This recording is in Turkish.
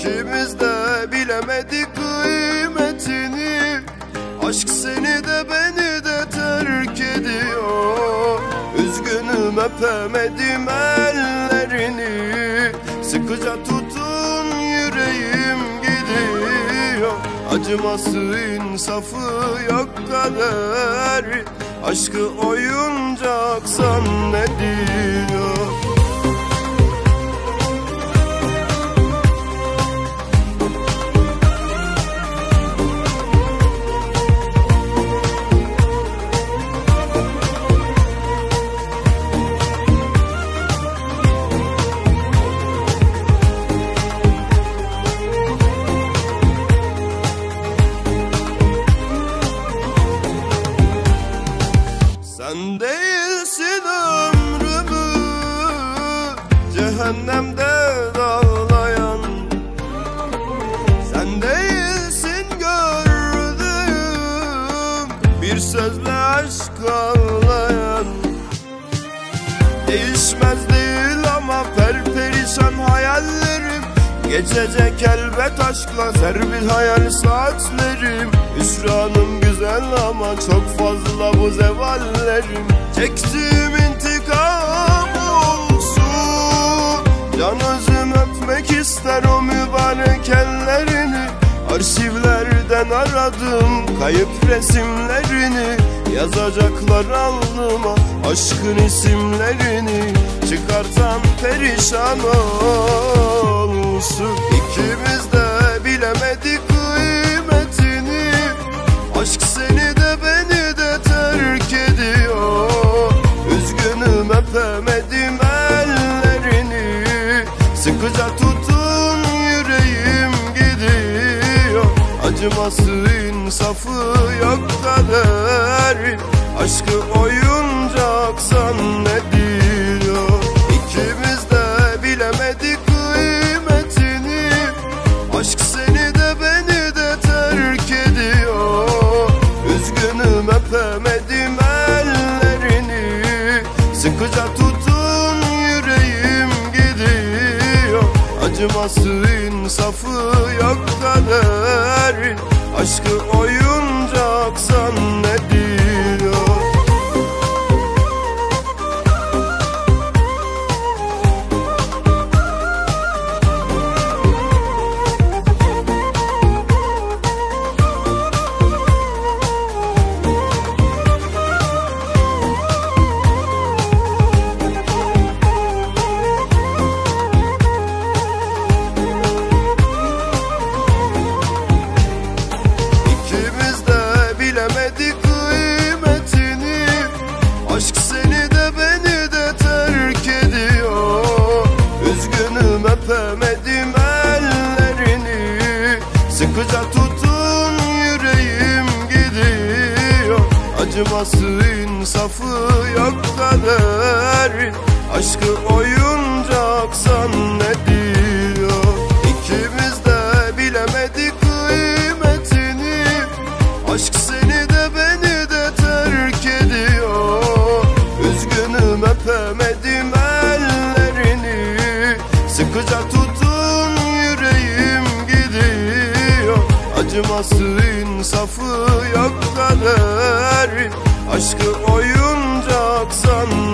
İkimiz de bilemedik kıymetini. Aşk seni de beni de terk ediyor. Üzgünüm öpemedim ellerini. Sıkıca tutun yüreğim gidiyor. Acıması insafı yok kader. Aşkı oyuncak zannediyor. Sen değilsin ömrümü cehennemde dağlayan. Sen değilsin gördüğüm bir sözle aşk ağlayan. Değişmez değil ama perperişan hayallerim. Geçecek elbet aşkla servis hayal saatlerim. Hüsranım güzel ama çok fazla bu zevallerim. Çektiğim intikam olsun. Can özüm öpmek ister o mübarek ellerini. Arşivlerden aradım kayıp resimlerini. Yazacaklar alnıma aşkın isimlerini. Çıkartan perişan olsun. İkimiz de bilemedik kıymetini. Aşk seni de beni de terk ediyor. Üzgünüm öpemedim ellerini. Sıkıca tutun yüreğim gidiyor. Acıması insafı yok kader. Aşkı oyuncak zannediyor. İkimiz de bilemedik kıymetini. Aşk seni de beni de terk ediyor. Üzgünüm öpemedim ellerini. Sıkıca tutun yüreğim gidiyor. Acıması insafı yok kader. Aşkı oyuncak zannediyor. Aşk seni de beni de terk ediyor. Üzgünüm öpemedim ellerini. Sıkıca tutun yüreğim gidiyor. Acıması insafı yok kader. Aşkı oyuncak zannediyor. İkimiz de bilemedik kıymetini. Aşk seni de beni de terk ediyor. Üzgünüm öpemedim ellerini. Sıkıca tutun yüreğim gidiyor. Acıması insafı yok kader. Aşkı oyuncak zannediyor. İkimiz de bilemedik kıymetini. Aşk seni de beni de terk ediyor. Üzgünüm öpemedim ellerini. Sıkıca tutun yüreğim gidiyor. Acıması insafı yok kader. Aşkı oyuncak zannediyor. İkimiz de bilemedik kıymetini. Aşk seni de beni de terk ediyor. Üzgünüm öpemedim ellerini. Sıkıca tutun yüreğim gidiyor. Acıması insafı yok kader. Aşkı oyuncak zannediyor.